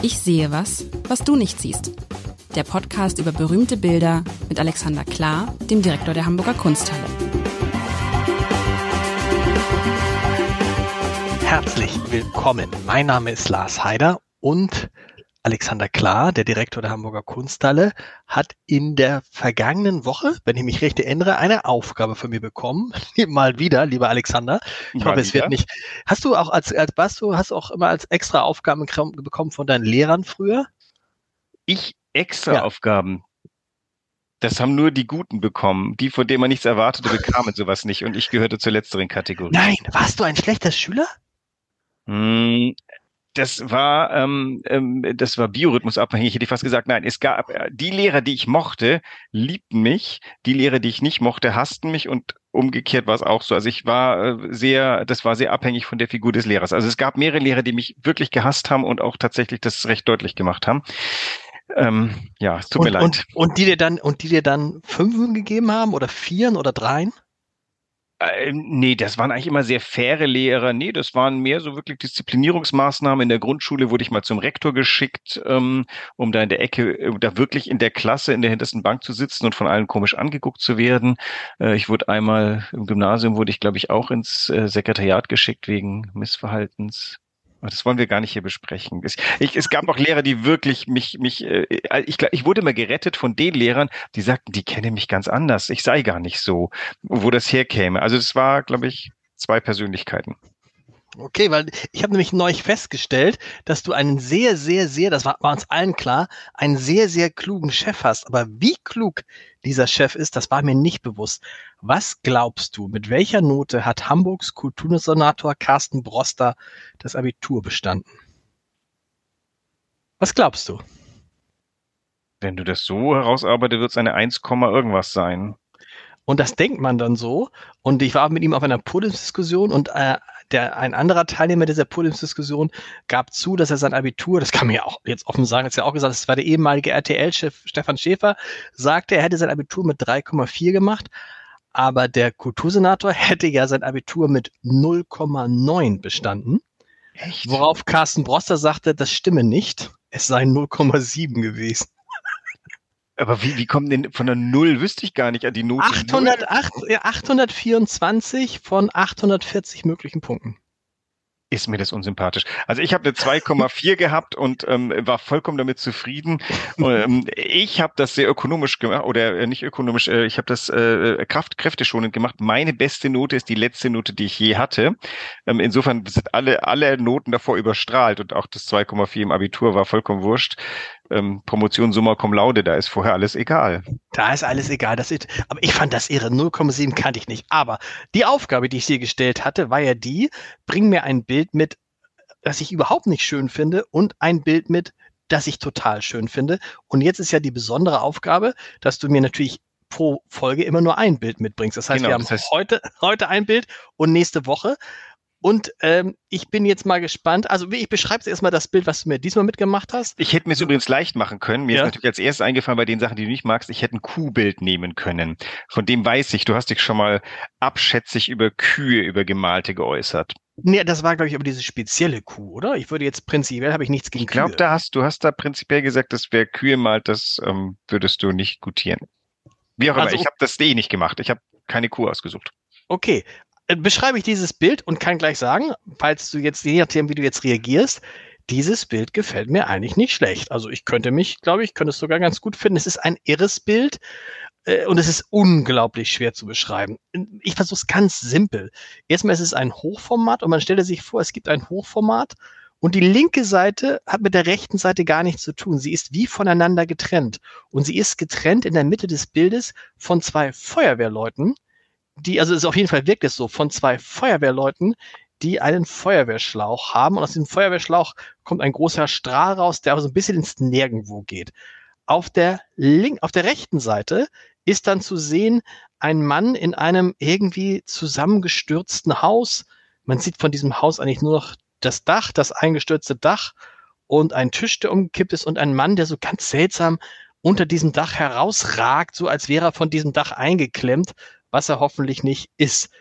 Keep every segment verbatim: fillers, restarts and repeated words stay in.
Ich sehe was, was du nicht siehst. Der Podcast über berühmte Bilder mit Alexander Klar, dem Direktor der Hamburger Kunsthalle. Herzlich willkommen. Mein Name ist Lars Haider und Alexander Klar, der Direktor der Hamburger Kunsthalle, hat in der vergangenen Woche, wenn ich mich recht erinnere, eine Aufgabe von mir bekommen. Mal wieder, lieber Alexander. Ich Mal hoffe, es wieder. wird nicht. Hast du auch als, als hast du, hast du auch immer als extra Aufgaben bekommen von deinen Lehrern früher? Ich extra Ja. Aufgaben. Das haben nur die Guten bekommen. Die, von denen man nichts erwartete, bekamen sowas nicht. Und ich gehörte zur letzteren Kategorie. Nein, warst du ein schlechter Schüler? Hm, Das war, ähm, ähm, das war biorhythmusabhängig, hätte ich fast gesagt. Nein, es gab äh, die Lehrer, die ich mochte, liebten mich. Die Lehrer, die ich nicht mochte, hassten mich und umgekehrt war es auch so. Also ich war äh, sehr, das war sehr abhängig von der Figur des Lehrers. Also es gab mehrere Lehrer, die mich wirklich gehasst haben und auch tatsächlich das recht deutlich gemacht haben. Ähm, ja, es tut und, mir leid. Und, und die dir dann, und die dir dann Fünfen gegeben haben oder Vieren oder Dreien? Äh, nee, das waren eigentlich immer sehr faire Lehrer. Nee, das waren mehr so wirklich Disziplinierungsmaßnahmen. In der Grundschule wurde ich mal zum Rektor geschickt, ähm, um da in der Ecke, äh, da wirklich in der Klasse in der hintersten Bank zu sitzen und von allen komisch angeguckt zu werden. Äh, ich wurde einmal im Gymnasium, wurde ich glaube ich auch ins äh, Sekretariat geschickt wegen Missverhaltens. Aber das wollen wir gar nicht hier besprechen. Es, ich, es gab auch Lehrer, die wirklich mich, mich, äh, ich, glaub, ich wurde immer gerettet von den Lehrern, die sagten, die kennen mich ganz anders. Ich sei gar nicht so, wo das herkäme. Also es war, glaube ich, zwei Persönlichkeiten. Okay, weil ich habe nämlich neulich festgestellt, dass du einen sehr, sehr, sehr, das war, war uns allen klar, einen sehr, sehr klugen Chef hast. Aber wie klug dieser Chef ist, das war mir nicht bewusst. Was glaubst du, mit welcher Note hat Hamburgs Kultursenator Carsten Broster das Abitur bestanden? Was glaubst du? Wenn du das so herausarbeitest, wird es eine eins, irgendwas sein. Und das denkt man dann so. Und ich war mit ihm auf einer Podiumsdiskussion und äh, der, ein anderer Teilnehmer dieser Podiumsdiskussion gab zu, dass er sein Abitur, das kann man ja auch jetzt offen sagen, hat ja auch gesagt, das war der ehemalige R T L-Chef Stefan Schäfer, sagte, er hätte sein Abitur mit drei Komma vier gemacht, aber der Kultursenator hätte ja sein Abitur mit null Komma neun bestanden. Echt? Worauf Carsten Broster sagte, das stimme nicht, es sei null Komma sieben gewesen. Aber wie, wie kommt denn von der Null, wüsste ich gar nicht, an die Note achthundertacht, ja, achthundertvierundzwanzig von achthundertvierzig möglichen Punkten. Ist mir das unsympathisch. Also ich habe eine zwei Komma vier gehabt und ähm, war vollkommen damit zufrieden. ähm, ich habe das sehr ökonomisch gemacht, oder äh, nicht ökonomisch, äh, ich habe das äh, Kraft, kräfteschonend gemacht. Meine beste Note ist die letzte Note, die ich je hatte. Ähm, insofern sind alle, alle Noten davor überstrahlt und auch das zwei Komma vier im Abitur war vollkommen wurscht. Ähm, Promotion Summa Cum Laude, da ist vorher alles egal. Da ist alles egal. Das ist, aber ich fand das irre. null Komma sieben kannte ich nicht. Aber die Aufgabe, die ich dir gestellt hatte, war ja die, bring mir ein Bild mit, das ich überhaupt nicht schön finde und ein Bild mit, das ich total schön finde. Und jetzt ist ja die besondere Aufgabe, dass du mir natürlich pro Folge immer nur ein Bild mitbringst. Das heißt, Genau, wir haben das heißt- heute, heute ein Bild und nächste Woche. Und ähm, ich bin jetzt mal gespannt. Also ich beschreibe erstmal das Bild, was du mir diesmal mitgemacht hast. Ich hätte mir es übrigens leicht machen können. Mir Ja. ist natürlich als erstes eingefallen bei den Sachen, die du nicht magst, ich hätte ein Kuhbild nehmen können. Von dem weiß ich, du hast dich schon mal abschätzig über Kühe, über Gemalte geäußert. Nee, das war, glaube ich, aber diese spezielle Kuh, oder? Ich würde jetzt prinzipiell, habe ich nichts gegen Ich glaube, Kühe. da hast du hast da prinzipiell gesagt, dass wer Kühe malt, das ähm, würdest du nicht gutieren. Wie auch immer, Also- ich habe das eh nicht gemacht. Ich habe keine Kuh ausgesucht. Okay, äh, beschreibe ich dieses Bild und kann gleich sagen, falls du jetzt, je nachdem, wie du jetzt reagierst, dieses Bild gefällt mir eigentlich nicht schlecht. Also ich könnte mich, glaube ich, könnte es sogar ganz gut finden. Es ist ein irres Bild äh, und es ist unglaublich schwer zu beschreiben. Ich versuche es ganz simpel. Erstmal ist es ein Hochformat und man stelle sich vor, es gibt ein Hochformat und die linke Seite hat mit der rechten Seite gar nichts zu tun. Sie ist wie voneinander getrennt und sie ist getrennt in der Mitte des Bildes von zwei Feuerwehrleuten, die, also es auf jeden Fall wirkt es so, von zwei Feuerwehrleuten, die einen Feuerwehrschlauch haben. Und aus diesem Feuerwehrschlauch kommt ein großer Strahl raus, der aber so ein bisschen ins Nirgendwo geht. Auf der link, auf der rechten Seite ist dann zu sehen ein Mann in einem irgendwie zusammengestürzten Haus. Man sieht von diesem Haus eigentlich nur noch das Dach, das eingestürzte Dach und ein Tisch, der umgekippt ist und ein Mann, der so ganz seltsam unter diesem Dach herausragt, so als wäre er von diesem Dach eingeklemmt, was er hoffentlich nicht ist.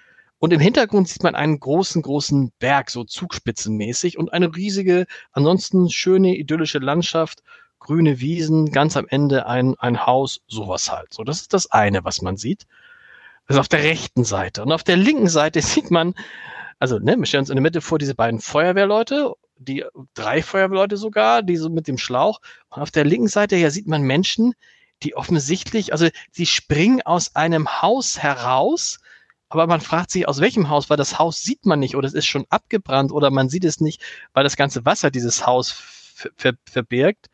Und im Hintergrund sieht man einen großen, großen Berg, so zugspitzenmäßig und eine riesige, ansonsten schöne, idyllische Landschaft, grüne Wiesen, ganz am Ende ein, ein Haus, sowas halt. So, das ist das eine, was man sieht. Das ist auf der rechten Seite. Und auf der linken Seite sieht man, also, ne, wir stellen uns in der Mitte vor, diese beiden Feuerwehrleute, die drei Feuerwehrleute sogar, die so mit dem Schlauch. Und auf der linken Seite ja sieht man Menschen, die offensichtlich, also sie springen aus einem Haus heraus, aber man fragt sich, aus welchem Haus, weil das Haus sieht man nicht oder es ist schon abgebrannt oder man sieht es nicht, weil das ganze Wasser dieses Haus ver ver verbirgt.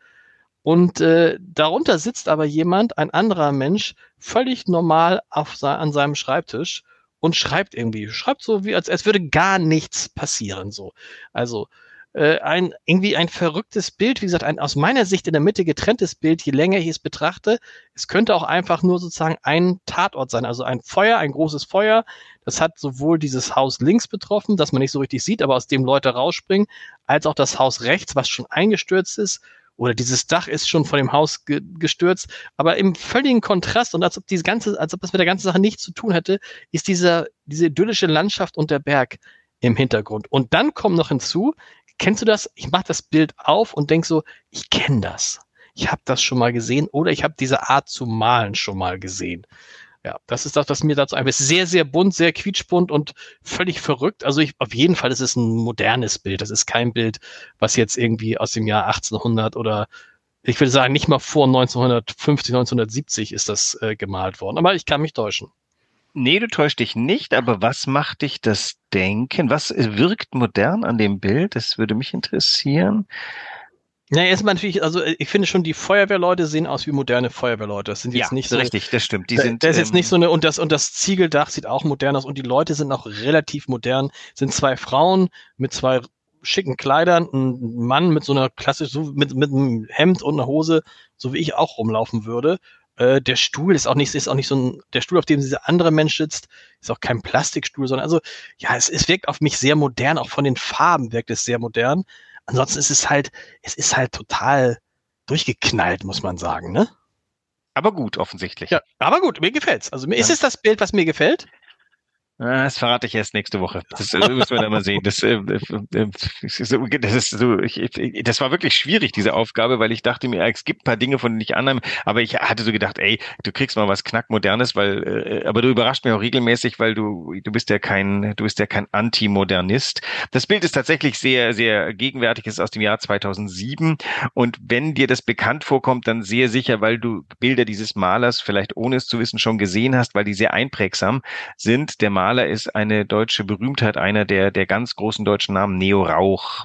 Und äh, darunter sitzt aber jemand, ein anderer Mensch, völlig normal auf se- an seinem Schreibtisch und schreibt irgendwie, schreibt so, wie als, als würde gar nichts passieren. So, also äh, ein irgendwie ein verrücktes Bild, wie gesagt, ein aus meiner Sicht in der Mitte getrenntes Bild. Je länger ich es betrachte, es könnte auch einfach nur sozusagen ein Tatort sein, also ein Feuer, ein großes Feuer. Das hat sowohl dieses Haus links betroffen, das man nicht so richtig sieht, aber aus dem Leute rausspringen, als auch das Haus rechts, was schon eingestürzt ist. Oder dieses Dach ist schon von dem Haus ge gestürzt, aber im völligen Kontrast und als ob diese ganze, als ob das mit der ganzen Sache nichts zu tun hätte, ist dieser, diese idyllische Landschaft und der Berg im Hintergrund. Und dann kommt noch hinzu, kennst du das? Ich mache das Bild auf und denk so, ich kenne das. Ich habe das schon mal gesehen oder ich habe diese Art zu malen schon mal gesehen. Ja, das ist das, was mir dazu einfällt. Es ist sehr, sehr bunt, sehr quietschbunt und völlig verrückt. Also ich, auf jeden Fall ist es ein modernes Bild. Das ist kein Bild, was jetzt irgendwie aus dem Jahr achtzehnhundert oder ich würde sagen, nicht mal vor neunzehnhundertfünfzig, neunzehnhundertsiebzig ist das äh, gemalt worden. Aber ich kann mich täuschen. Nee, du täuschst dich nicht, aber was macht dich das denken? Was wirkt modern an dem Bild? Das würde mich interessieren. Ja, erstmal natürlich, also ich finde schon, die Feuerwehrleute sehen aus wie moderne Feuerwehrleute. Das sind jetzt Ja, nicht so. richtig, das stimmt. Die Da, sind, das ist jetzt ähm, nicht so eine, und das, und das Ziegeldach sieht auch modern aus und die Leute sind auch relativ modern. Sind zwei Frauen mit zwei schicken Kleidern, ein Mann mit so einer klassisch, so mit, mit einem Hemd und einer Hose, so wie ich auch rumlaufen würde. Äh, der Stuhl ist auch nicht, ist auch nicht so ein, der Stuhl, auf dem dieser andere Mensch sitzt, ist auch kein Plastikstuhl, sondern also, ja, es, es wirkt auf mich sehr modern, auch von den Farben wirkt es sehr modern. Ansonsten ist es halt, es ist halt total durchgeknallt, muss man sagen, ne? aber gut, offensichtlich. Ja, aber gut, mir gefällt's. Also mir ist Ja. es das Bild, was mir gefällt? Ah, Das verrate ich erst nächste Woche. Das äh, müssen wir dann mal sehen. Das, äh, äh, äh, das ist so, das ist so ich, ich, das war wirklich schwierig, diese Aufgabe, weil ich dachte mir, es gibt ein paar Dinge, von denen ich annehme, aber ich hatte so gedacht, ey, du kriegst mal was Knackmodernes, weil, äh, aber du überrascht mich auch regelmäßig, weil du, du bist ja kein, du bist ja kein Antimodernist. Das Bild ist tatsächlich sehr, sehr gegenwärtig, es ist aus dem Jahr zweitausendsieben und wenn dir das bekannt vorkommt, dann sehr sicher, weil du Bilder dieses Malers vielleicht ohne es zu wissen schon gesehen hast, weil die sehr einprägsam sind. Der Maler ist eine deutsche Berühmtheit, einer der, der ganz großen deutschen Namen, Neo Rauch.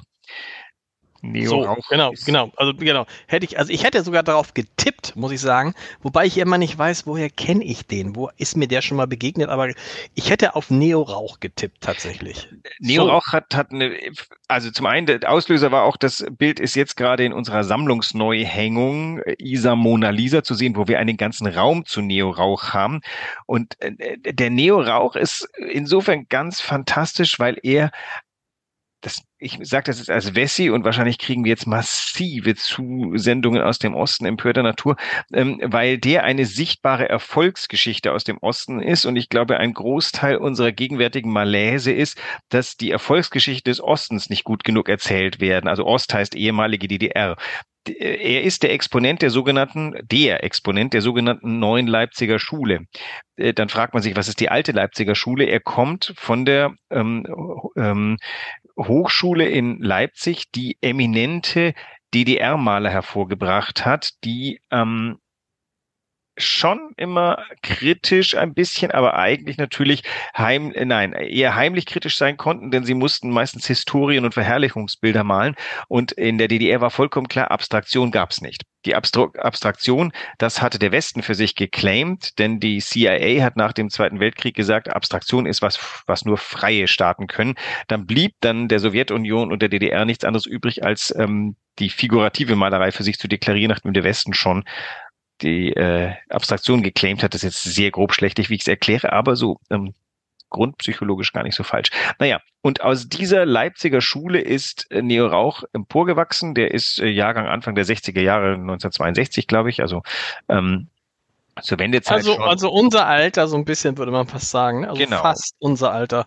Neo So, Rauch genau, ist- genau. Also genau. Hätte ich, also ich hätte sogar darauf getippt, muss ich sagen, wobei ich immer nicht weiß, woher kenne ich den? Wo ist mir der schon mal begegnet? Aber ich hätte auf Neo Rauch getippt tatsächlich. Neo So. Rauch hat, hat eine, also zum einen, der Auslöser war auch, das Bild ist jetzt gerade in unserer Sammlungsneuhängung äh, Isa Mona Lisa zu sehen, wo wir einen ganzen Raum zu Neo Rauch haben. Und äh, der Neo Rauch ist insofern ganz fantastisch, weil er das, ich sage das jetzt als Wessi und wahrscheinlich kriegen wir jetzt massive Zusendungen aus dem Osten empörter Natur, ähm, weil der eine sichtbare Erfolgsgeschichte aus dem Osten ist und ich glaube, ein Großteil unserer gegenwärtigen Malaise ist, dass die Erfolgsgeschichte des Ostens nicht gut genug erzählt werden. Also Ost heißt ehemalige D D R. Er ist der Exponent der sogenannten, der Exponent der sogenannten neuen Leipziger Schule. Äh, Dann fragt man sich, was ist die alte Leipziger Schule? Er kommt von der ähm, ähm, Hochschule in Leipzig, die eminente D D R-Maler hervorgebracht hat, die ähm, schon immer kritisch ein bisschen, aber eigentlich natürlich heim, äh, nein, eher heimlich kritisch sein konnten, denn sie mussten meistens Historien- und Verherrlichungsbilder malen. Und in der D D R war vollkommen klar, Abstraktion gab's nicht. Die Abstru- Abstraktion, das hatte der Westen für sich geclaimed, denn die C I A hat nach dem Zweiten Weltkrieg gesagt, Abstraktion ist was, was nur freie Staaten können. Dann blieb dann der Sowjetunion und der D D R nichts anderes übrig, als ähm, die figurative Malerei für sich zu deklarieren, nachdem der Westen schon die äh, Abstraktion geclaimt hat. Das ist jetzt sehr grobschlächtig, wie ich es erkläre, aber so ähm, grundpsychologisch gar nicht so falsch. Naja, und aus dieser Leipziger Schule ist äh, Neo Rauch emporgewachsen. Der ist äh, Jahrgang Anfang der sechziger Jahre, neunzehnhundertzweiundsechzig, glaube ich, also ähm, zur Wendezeit Also, schon. also unser Alter, so ein bisschen würde man fast sagen. Ne? Also Genau. fast unser Alter.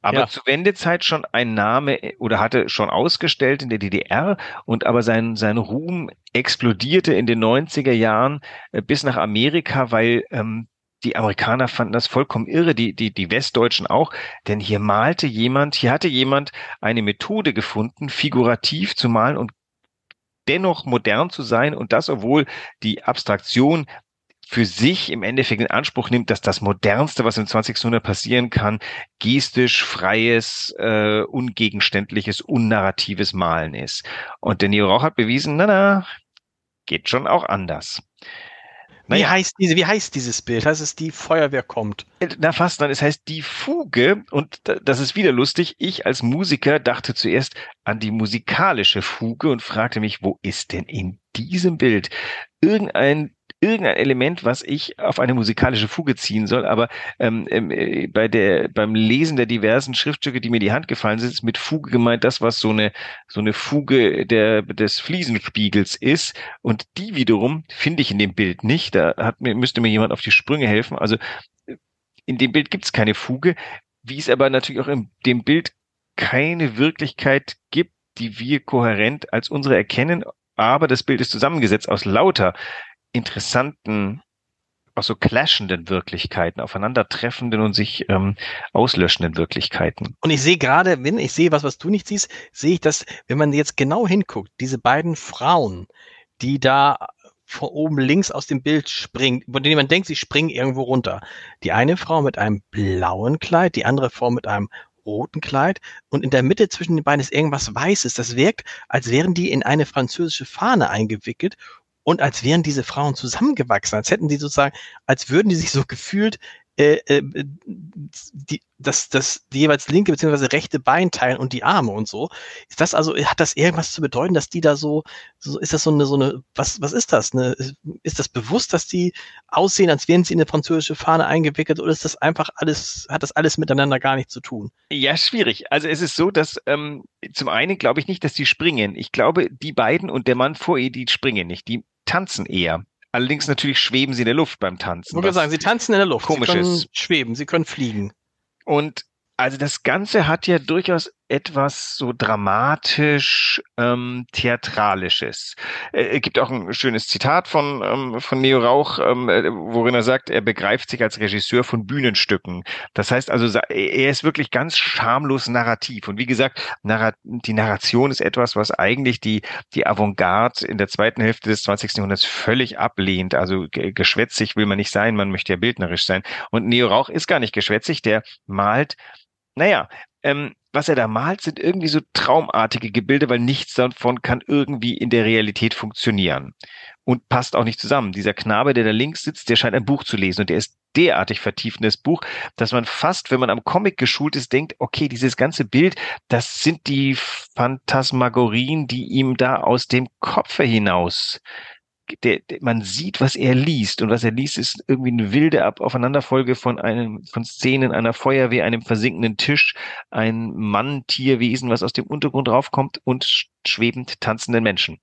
aber Ja. zur Wendezeit schon ein Name oder hatte schon ausgestellt in der D D R und aber sein, sein Ruhm explodierte in den neunziger Jahren äh, bis nach Amerika, weil ähm, die Amerikaner fanden das vollkommen irre, die, die, die Westdeutschen auch, denn hier malte jemand, hier hatte jemand eine Methode gefunden, figurativ zu malen und dennoch modern zu sein und das, obwohl die Abstraktion für sich im Endeffekt in Anspruch nimmt, dass das Modernste, was im zwanzigsten Jahrhundert passieren kann, gestisch, freies, äh, ungegenständliches, unnarratives Malen ist. Und der Neo Rauch hat bewiesen, na na, geht schon auch anders. Wie Naja, heißt diese, wie heißt dieses Bild? Heißt es, die Feuerwehr kommt? na fast, nein, es heißt die Fuge und da- das ist wieder lustig. Ich als Musiker dachte zuerst an die musikalische Fuge und fragte mich, wo ist denn in diesem Bild irgendein irgendein Element, was ich auf eine musikalische Fuge ziehen soll, aber ähm, ähm, äh, bei der beim Lesen der diversen Schriftstücke, die mir in die Hand gefallen sind, ist mit Fuge gemeint das, was so eine so eine Fuge der des Fliesenspiegels ist und die wiederum finde ich in dem Bild nicht. Da hat mir müsste mir jemand auf die Sprünge helfen. Also in dem Bild gibt es keine Fuge, wie es aber natürlich auch in dem Bild keine Wirklichkeit gibt, die wir kohärent als unsere erkennen. Aber das Bild ist zusammengesetzt aus lauter interessanten, auch so clashenden Wirklichkeiten, aufeinandertreffenden und sich ähm, auslöschenden Wirklichkeiten. Und ich sehe gerade, wenn ich sehe was, was du nicht siehst, sehe ich das, wenn man jetzt genau hinguckt, diese beiden Frauen, die da von oben links aus dem Bild springen, von denen man denkt, sie springen irgendwo runter. Die eine Frau mit einem blauen Kleid, die andere Frau mit einem roten Kleid und in der Mitte zwischen den beiden ist irgendwas Weißes. Das wirkt, als wären die in eine französische Fahne eingewickelt und als wären diese Frauen zusammengewachsen, als hätten die sozusagen, als würden die sich so gefühlt äh, äh, die, das, das die jeweils linke bzw. rechte Bein teilen und die Arme und so. Ist das also, hat das irgendwas zu bedeuten, dass die da so, so ist das so eine, so eine, was, was ist das? Eine, ist das bewusst, dass die aussehen, als wären sie in eine französische Fahne eingewickelt oder ist das einfach alles, hat das alles miteinander gar nichts zu tun? Ja, schwierig. Also es ist so, dass ähm, zum einen glaube ich nicht, dass die springen. Ich glaube, die beiden und der Mann vor ihr, die springen nicht. Die tanzen eher. Allerdings natürlich schweben sie in der Luft beim Ich Tanzen, wollte was sagen, sie tanzen in der Luft, sie komisch können ist. schweben, sie können fliegen. Und also das Ganze hat ja durchaus etwas so dramatisch ähm, Theatralisches. Äh, Es gibt auch ein schönes Zitat von ähm, von Neo Rauch, ähm, äh, worin er sagt, er begreift sich als Regisseur von Bühnenstücken. Das heißt also, sa- er ist wirklich ganz schamlos narrativ. Und wie gesagt, narra die Narration ist etwas, was eigentlich die die Avantgarde in der zweiten Hälfte des zwanzigsten Jahrhunderts völlig ablehnt. Also ge- geschwätzig will man nicht sein, man möchte ja bildnerisch sein. Und Neo Rauch ist gar nicht geschwätzig, der malt, naja, ähm, was er da malt, sind irgendwie so traumartige Gebilde, weil nichts davon kann irgendwie in der Realität funktionieren und passt auch nicht zusammen. Dieser Knabe, der da links sitzt, der scheint ein Buch zu lesen und der ist derartig vertieft in das Buch, dass man fast, wenn man am Comic geschult ist, denkt, okay, dieses ganze Bild, das sind die Phantasmagorien, die ihm da aus dem Kopfe hinaus der, der, man sieht, was er liest. Und was er liest, ist irgendwie eine wilde Ab Aufeinanderfolge von einem, von Szenen einer Feuerwehr, einem versinkenden Tisch, ein Mann, Tierwesen, was aus dem Untergrund raufkommt und schwebend tanzenden Menschen.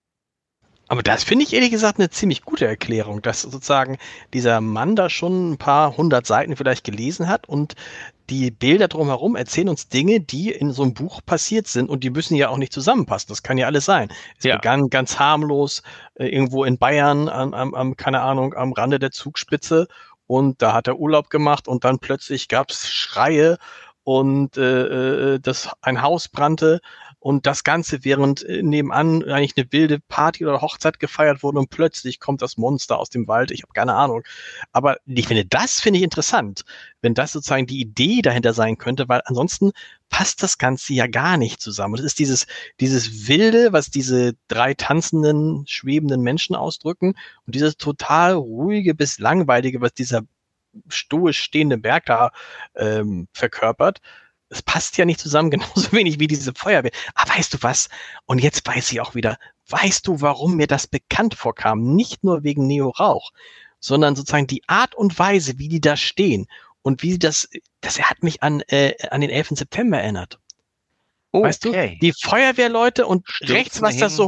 Aber das finde ich ehrlich gesagt eine ziemlich gute Erklärung, dass sozusagen dieser Mann da schon ein paar hundert Seiten vielleicht gelesen hat und die Bilder drumherum erzählen uns Dinge, die in so einem Buch passiert sind und die müssen ja auch nicht zusammenpassen. Das kann ja alles sein. Es Ja. begann ganz harmlos äh, irgendwo in Bayern, am, am, am, keine Ahnung, am Rande der Zugspitze und da hat er Urlaub gemacht und dann plötzlich gab es Schreie und äh, äh, das, ein Haus brannte. Und das Ganze, während äh, nebenan eigentlich eine wilde Party oder Hochzeit gefeiert wurde und plötzlich kommt das Monster aus dem Wald. Ich habe keine Ahnung. Aber ich finde, das finde ich interessant, wenn das sozusagen die Idee dahinter sein könnte, weil ansonsten passt das Ganze ja gar nicht zusammen. Und es ist dieses, dieses Wilde, was diese drei tanzenden, schwebenden Menschen ausdrücken und dieses total ruhige bis langweilige, was dieser stoisch stehende Berg da ähm, verkörpert. Es passt ja nicht zusammen, genauso wenig wie diese Feuerwehr. Aber weißt du was? Und jetzt weiß ich auch wieder, weißt du, warum mir das bekannt vorkam? Nicht nur wegen Neo Rauch, sondern sozusagen die Art und Weise, wie die da stehen und wie das, das hat mich an, äh, an den elften September erinnert. Weißt du, Okay. die Feuerwehrleute und Stürzen rechts, was das hin. so,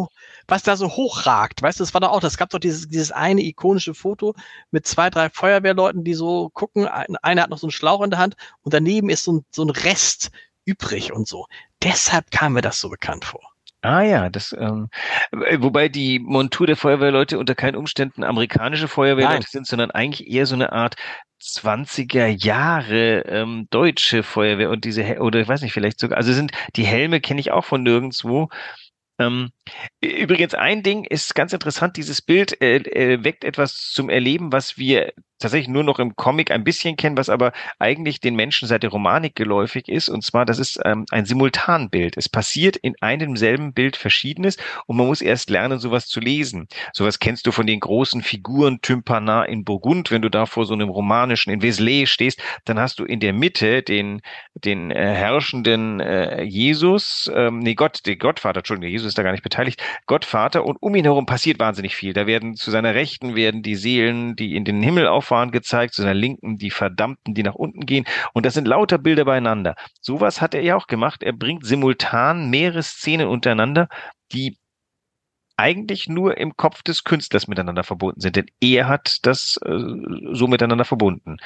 was da so hochragt. Weißt du, das war doch auch, das gab doch dieses, dieses eine ikonische Foto mit zwei, drei Feuerwehrleuten, die so gucken. Einer hat noch so einen Schlauch in der Hand und daneben ist so ein, so ein Rest übrig und so. Deshalb kam mir das so bekannt vor. Ah ja, das, ähm, wobei die Montur der Feuerwehrleute unter keinen Umständen amerikanische Feuerwehrleute Nein. sind, sondern eigentlich eher so eine Art zwanziger Jahre ähm, deutsche Feuerwehr und diese, oder ich weiß nicht, vielleicht sogar, also sind, die Helme kenne ich auch von nirgendwo. Ähm, übrigens, ein Ding ist ganz interessant, dieses Bild äh, äh, weckt etwas zum Erleben, was wir tatsächlich nur noch im Comic ein bisschen kennen, was aber eigentlich den Menschen seit der Romanik geläufig ist. Und zwar, das ist ähm, ein Simultanbild. Es passiert in einem selben Bild Verschiedenes und man muss erst lernen, sowas zu lesen. Sowas kennst du von den großen Figuren Tympanard in Burgund. Wenn du da vor so einem romanischen, in Vézelay stehst, dann hast du in der Mitte den den äh, herrschenden äh, Jesus, ähm, nee Gott, den Gottvater, Entschuldigung, Jesus ist da gar nicht beteiligt, Gottvater, und um ihn herum passiert wahnsinnig viel. Da werden zu seiner Rechten werden die Seelen, die in den Himmel auffahren, gezeigt, zu seiner Linken die Verdammten, die nach unten gehen, und das sind lauter Bilder beieinander. Sowas hat er ja auch gemacht. Er bringt simultan mehrere Szenen untereinander, die eigentlich nur im Kopf des Künstlers miteinander verbunden sind, denn er hat das äh, so miteinander verbunden.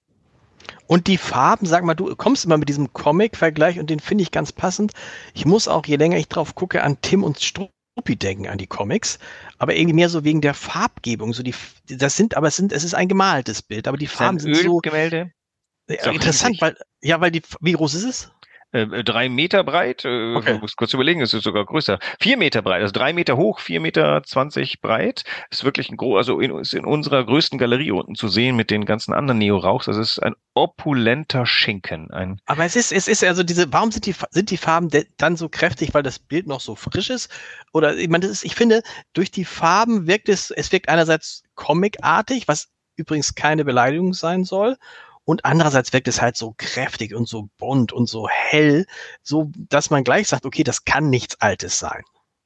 Und die Farben, sag mal, du kommst immer mit diesem Comic-Vergleich und den finde ich ganz passend. Ich muss auch, je länger ich drauf gucke, an Tim und Struppi denken, an die Comics, aber irgendwie mehr so wegen der Farbgebung. So die, das sind, aber es sind, es ist ein gemaltes Bild, aber die Farben sind so. Ölgemälde? Ja, interessant, weil, ja, weil die, wie groß ist es? Äh, drei Meter breit, äh, okay. Ich muss kurz überlegen, es ist sogar größer. Vier Meter breit, also drei Meter hoch, vier Meter zwanzig breit. Ist wirklich ein groß, also in, ist in unserer größten Galerie unten zu sehen mit den ganzen anderen Neo-Rauchs. Das ist ein opulenter Schinken. Ein Aber es ist, es ist also diese, warum sind die, sind die Farben dann so kräftig, weil das Bild noch so frisch ist? Oder, ich meine, das ist, ich finde, durch die Farben wirkt es, es wirkt einerseits comicartig, was übrigens keine Beleidigung sein soll. Und andererseits wirkt es halt so kräftig und so bunt und so hell, so dass man gleich sagt, okay, das kann nichts Altes sein.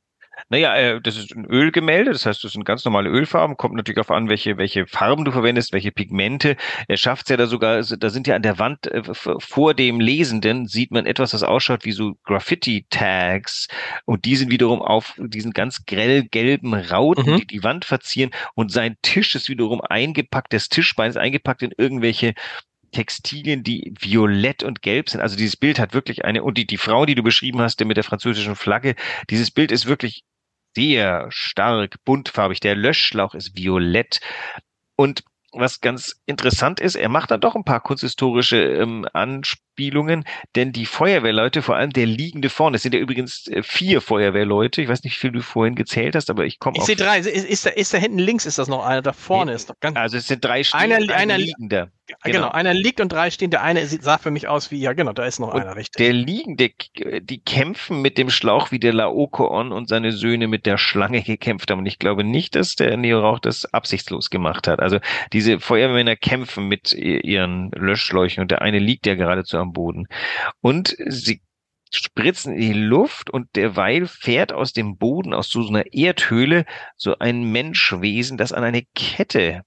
Naja, äh, das ist ein Ölgemälde, das heißt, das sind ganz normale Ölfarben, kommt natürlich darauf an, welche welche Farben du verwendest, welche Pigmente. Er schafft es ja da sogar, da sind ja an der Wand äh, vor dem Lesenden sieht man etwas, das ausschaut wie so Graffiti-Tags, und die sind wiederum auf diesen ganz grell gelben Rauten, mhm. die die Wand verzieren, und sein Tisch ist wiederum eingepackt, das Tischbein ist eingepackt in irgendwelche Textilien, die violett und gelb sind. Also dieses Bild hat wirklich eine, und die, die Frau, die du beschrieben hast, mit der französischen Flagge, dieses Bild ist wirklich sehr stark buntfarbig. Der Löschschlauch ist violett. Und was ganz interessant ist, er macht dann doch ein paar kunsthistorische ähm, Anspielungen, denn die Feuerwehrleute, vor allem der liegende vorne, es sind ja übrigens äh, vier Feuerwehrleute, ich weiß nicht, wie viel du vorhin gezählt hast, aber ich komme auf... Ich sehe drei, ist, ist, da, ist da hinten links ist das noch einer, da vorne nee, ist noch ganz... Also es sind drei stehende, einer, einer liegender. Genau. genau, einer liegt und drei stehen. Der eine sieht, sah für mich aus wie, ja genau, da ist noch und einer, richtig. Der liegende, die kämpfen mit dem Schlauch, wie der Laokoon und seine Söhne mit der Schlange gekämpft haben. Und ich glaube nicht, dass der Neo-Rauch das absichtslos gemacht hat. Also diese Feuerwehrmänner kämpfen mit ihren Löschschläuchen und der eine liegt ja geradezu am Boden. Und sie spritzen in die Luft und derweil fährt aus dem Boden, aus so einer Erdhöhle, so ein Menschwesen, das an eine Kette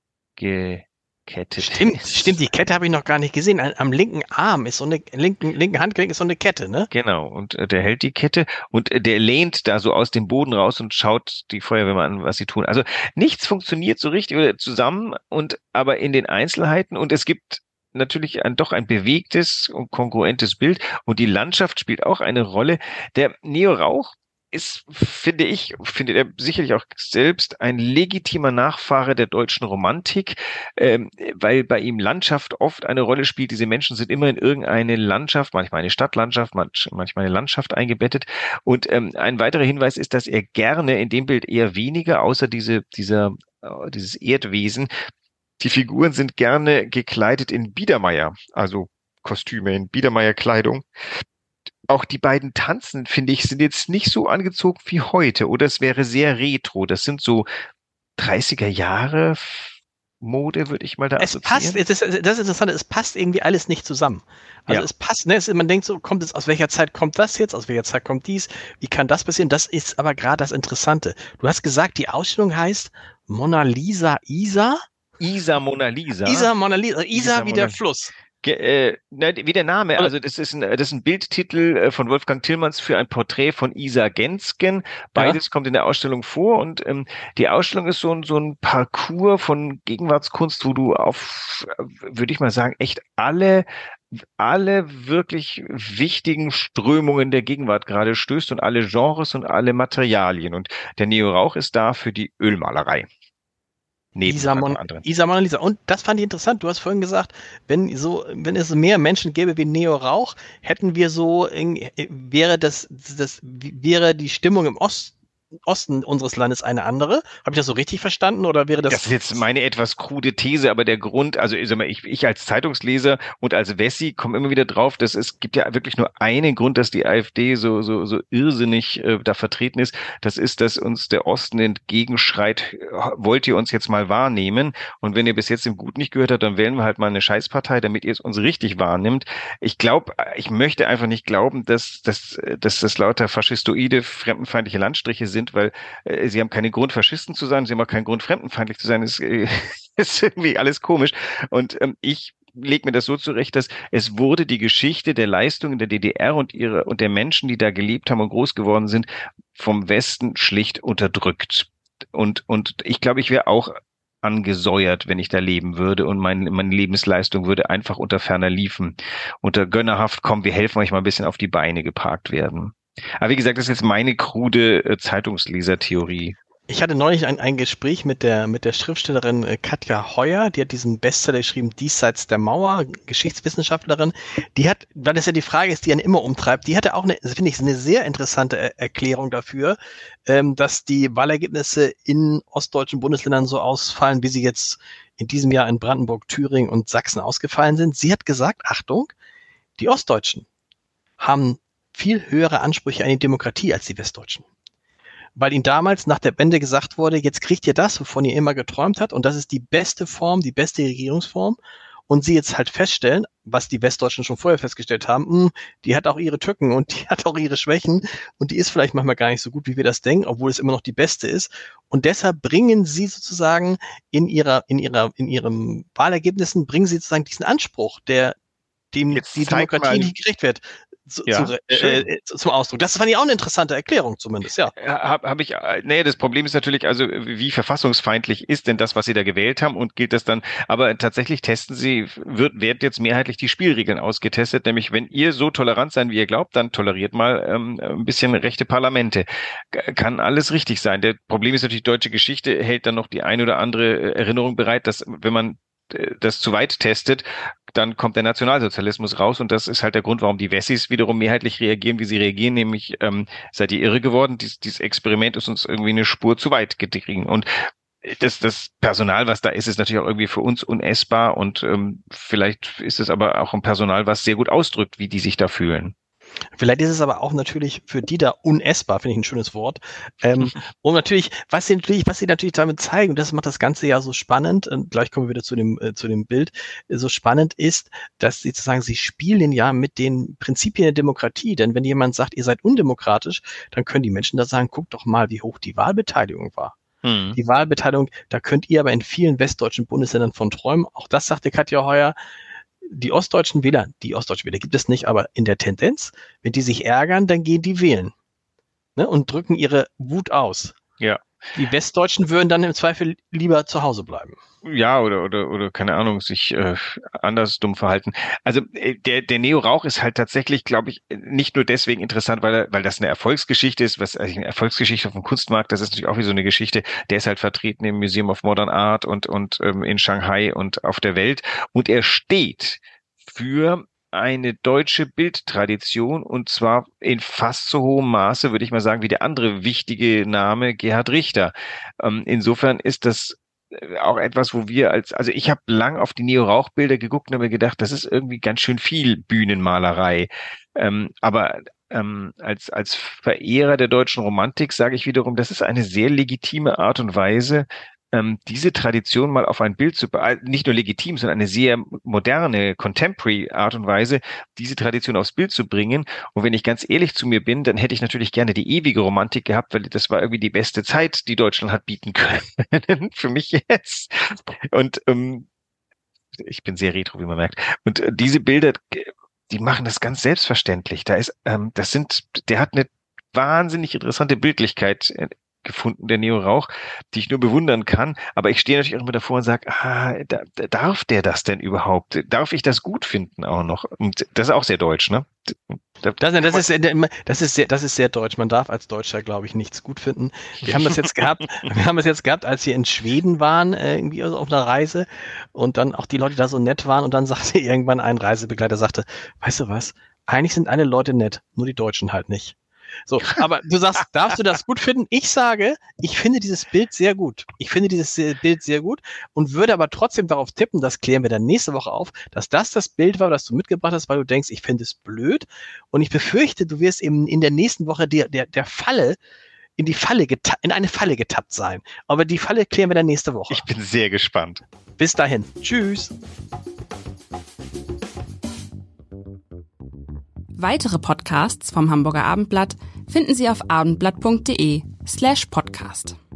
ge Kette. Stimmt, stimmt, die Kette habe ich noch gar nicht gesehen. Am linken Arm ist so eine, linken, linken Handgelenk ist so eine Kette, ne? Genau, und äh, der hält die Kette und äh, der lehnt da so aus dem Boden raus und schaut die Feuerwehrmann an, was sie tun. Also nichts funktioniert so richtig oder zusammen, und aber in den Einzelheiten, und es gibt natürlich ein doch ein bewegtes und kongruentes Bild, und die Landschaft spielt auch eine Rolle. Der Neo-Rauch ist, finde ich, findet er sicherlich auch selbst ein legitimer Nachfahre der deutschen Romantik, ähm, weil bei ihm Landschaft oft eine Rolle spielt. Diese Menschen sind immer in irgendeine Landschaft, manchmal eine Stadtlandschaft, manchmal eine Landschaft eingebettet. Und ähm, ein weiterer Hinweis ist, dass er gerne, in dem Bild eher weniger, außer diese, dieser, äh, dieses Erdwesen, die Figuren sind gerne gekleidet in Biedermeier, also Kostüme in Biedermeier-Kleidung. Auch die beiden Tanzen, finde ich, sind jetzt nicht so angezogen wie heute, oder es wäre sehr retro. Das sind so dreißiger Jahre Mode, würde ich mal da es passt, das, das ist interessant, es passt irgendwie alles nicht zusammen. Also ja. es passt, ne, es, man denkt so, kommt es, aus welcher Zeit kommt das jetzt, aus welcher Zeit kommt dies, wie kann das passieren? Das ist aber gerade das Interessante. Du hast gesagt, die Ausstellung heißt Mona Lisa Isa? Isa Mona Lisa. Isa Mona Lisa, Isa, Isa wie Mona der Fluss. Ge äh, ne, wie der Name, also das ist ein, das ist ein Bildtitel äh, von Wolfgang Tillmanns für ein Porträt von Isa Gensken. Ja. Beides kommt in der Ausstellung vor und ähm, die Ausstellung ist so ein, so ein Parcours von Gegenwartskunst, wo du auf, äh, würde ich mal sagen, echt alle alle wirklich wichtigen Strömungen der Gegenwart gerade stößt und alle Genres und alle Materialien. Und der Neo Rauch ist da für die Ölmalerei. Neben Isa, ein paar Mon anderen. Isa Mona Lisa. Und das fand ich interessant. Du hast vorhin gesagt, wenn so, wenn es mehr Menschen gäbe wie Neo Rauch, hätten wir so, in- wäre das, das, wäre die Stimmung im Ost, Osten unseres Landes eine andere. Habe ich das so richtig verstanden oder wäre das? Das ist jetzt meine etwas krude These, aber der Grund, also ich, sag mal, ich, ich als Zeitungsleser und als Wessi komme immer wieder drauf, dass es gibt ja wirklich nur einen Grund, dass die AfD so so so irrsinnig äh, da vertreten ist. Das ist, dass uns der Osten entgegenschreit, äh, wollt ihr uns jetzt mal wahrnehmen? Und wenn ihr bis jetzt im Gut nicht gehört habt, dann wählen wir halt mal eine Scheißpartei, damit ihr es uns richtig wahrnimmt. Ich glaube, ich möchte einfach nicht glauben, dass, dass, dass das lauter faschistoide, fremdenfeindliche Landstriche sind, weil äh, sie haben keinen Grund, Faschisten zu sein, sie haben auch keinen Grund, fremdenfeindlich zu sein. Das äh, ist irgendwie alles komisch. Und ähm, ich lege mir das so zurecht, dass es wurde die Geschichte der Leistungen der D D R und ihre und der Menschen, die da gelebt haben und groß geworden sind, vom Westen schlicht unterdrückt. Und und ich glaube, ich wäre auch angesäuert, wenn ich da leben würde und mein, meine Lebensleistung würde einfach unter ferner Liefen, unter gönnerhaft, komm, wir helfen euch mal ein bisschen auf die Beine geparkt werden. Aber wie gesagt, das ist jetzt meine krude äh, Zeitungslesertheorie. Ich hatte neulich ein, ein Gespräch mit der, mit der Schriftstellerin äh, Katja Heuer, die hat diesen Bestseller geschrieben, Diesseits der Mauer, Geschichtswissenschaftlerin. Die hat, weil das ja die Frage ist, die einen immer umtreibt, die hatte auch eine, finde ich, eine sehr interessante er Erklärung dafür, ähm, dass die Wahlergebnisse in ostdeutschen Bundesländern so ausfallen, wie sie jetzt in diesem Jahr in Brandenburg, Thüringen und Sachsen ausgefallen sind. Sie hat gesagt, Achtung, die Ostdeutschen haben viel höhere Ansprüche an die Demokratie als die Westdeutschen. Weil ihnen damals nach der Wende gesagt wurde, jetzt kriegt ihr das, wovon ihr immer geträumt habt, und das ist die beste Form, die beste Regierungsform. Und sie jetzt halt feststellen, was die Westdeutschen schon vorher festgestellt haben, mh, die hat auch ihre Tücken und die hat auch ihre Schwächen und die ist vielleicht manchmal gar nicht so gut, wie wir das denken, obwohl es immer noch die beste ist. Und deshalb bringen sie sozusagen in ihrer, in ihrer, in ihren Wahlergebnissen, bringen sie sozusagen diesen Anspruch, der dem Jetzt die zeig Demokratie mal, nicht gerecht wird, zu, ja, zu, äh, schön. äh, zum Ausdruck. Das fand ich auch eine interessante Erklärung zumindest, ja. Habe hab ich, äh, nee, das Problem ist natürlich, also wie verfassungsfeindlich ist denn das, was Sie da gewählt haben und gilt das dann, aber tatsächlich testen Sie, wird, wird jetzt mehrheitlich die Spielregeln ausgetestet, nämlich wenn ihr so tolerant sein, wie ihr glaubt, dann toleriert mal ähm, ein bisschen rechte Parlamente. K- Kann alles richtig sein. Der Problem ist natürlich, deutsche Geschichte hält dann noch die ein oder andere äh, Erinnerung bereit, dass wenn man äh, das zu weit testet, dann kommt der Nationalsozialismus raus und das ist halt der Grund, warum die Wessis wiederum mehrheitlich reagieren, wie sie reagieren, nämlich ähm, seid ihr irre geworden, Dies, dieses Experiment ist uns irgendwie eine Spur zu weit getrieben und das, das Personal, was da ist, ist natürlich auch irgendwie für uns unessbar und ähm, vielleicht ist es aber auch ein Personal, was sehr gut ausdrückt, wie die sich da fühlen. Vielleicht ist es aber auch natürlich für die da unessbar, finde ich ein schönes Wort. Ähm, und natürlich, was sie natürlich, was sie natürlich damit zeigen, und das macht das Ganze ja so spannend, und gleich kommen wir wieder zu dem, äh, zu dem Bild, äh, so spannend ist, dass sie sozusagen, sie spielen ja mit den Prinzipien der Demokratie. Denn wenn jemand sagt, ihr seid undemokratisch, dann können die Menschen da sagen, guckt doch mal, wie hoch die Wahlbeteiligung war. Hm. Die Wahlbeteiligung, da könnt ihr aber in vielen westdeutschen Bundesländern von träumen. Auch das sagte Katja Heuer. Die ostdeutschen Wähler, die ostdeutschen Wähler gibt es nicht, aber in der Tendenz, wenn die sich ärgern, dann gehen die wählen, ne, und drücken ihre Wut aus. Ja. Die Westdeutschen würden dann im Zweifel lieber zu Hause bleiben. Ja, oder, oder, oder, keine Ahnung, sich äh, anders dumm verhalten. Also äh, der, der Neo-Rauch ist halt tatsächlich, glaube ich, nicht nur deswegen interessant, weil er, weil das eine Erfolgsgeschichte ist, was also eine Erfolgsgeschichte auf dem Kunstmarkt, das ist natürlich auch wie so eine Geschichte, der ist halt vertreten im Museum of Modern Art und, und ähm, in Shanghai und auf der Welt. Und er steht für eine deutsche Bildtradition und zwar in fast so hohem Maße, würde ich mal sagen, wie der andere wichtige Name Gerhard Richter. Ähm, insofern ist das auch etwas, wo wir als, also ich habe lang auf die Neo-Rauch-Bilder geguckt und habe mir gedacht, das ist irgendwie ganz schön viel Bühnenmalerei. Ähm, aber ähm, als, als Verehrer der deutschen Romantik sage ich wiederum, das ist eine sehr legitime Art und Weise, ähm, diese Tradition mal auf ein Bild zu, be- nicht nur legitim, sondern eine sehr moderne, contemporary Art und Weise, diese Tradition aufs Bild zu bringen. Und wenn ich ganz ehrlich zu mir bin, dann hätte ich natürlich gerne die ewige Romantik gehabt, weil das war irgendwie die beste Zeit, die Deutschland hat bieten können. Für mich jetzt. Und ähm, ich bin sehr retro, wie man merkt. Und äh, diese Bilder, die machen das ganz selbstverständlich. Da ist, ähm, das sind, der hat eine wahnsinnig interessante Bildlichkeit äh, gefunden, der Neo Rauch, die ich nur bewundern kann. Aber ich stehe natürlich auch immer davor und sage, ah, da, da, darf der das denn überhaupt? Darf ich das gut finden auch noch? Und das ist auch sehr deutsch, ne? Das, das, ist, das, ist sehr, das ist sehr deutsch. Man darf als Deutscher, glaube ich, nichts gut finden. Wir haben das jetzt gehabt, wir haben das jetzt gehabt, als wir in Schweden waren, äh, irgendwie auf einer Reise und dann auch die Leute da so nett waren und dann sagte irgendwann ein Reisebegleiter, sagte, weißt du was, eigentlich sind alle Leute nett, nur die Deutschen halt nicht. So, aber du sagst, darfst du das gut finden? Ich sage, ich finde dieses Bild sehr gut. Ich finde dieses Bild sehr gut und würde aber trotzdem darauf tippen, das klären wir dann nächste Woche auf, dass das das Bild war, das du mitgebracht hast, weil du denkst, ich finde es blöd und ich befürchte, du wirst eben in der nächsten Woche der, der, der Falle, in die Falle, geta- in eine Falle getappt sein. Aber die Falle klären wir dann nächste Woche. Ich bin sehr gespannt. Bis dahin. Tschüss. Weitere Podcasts vom Hamburger Abendblatt finden Sie auf abendblatt punkt de slash podcast.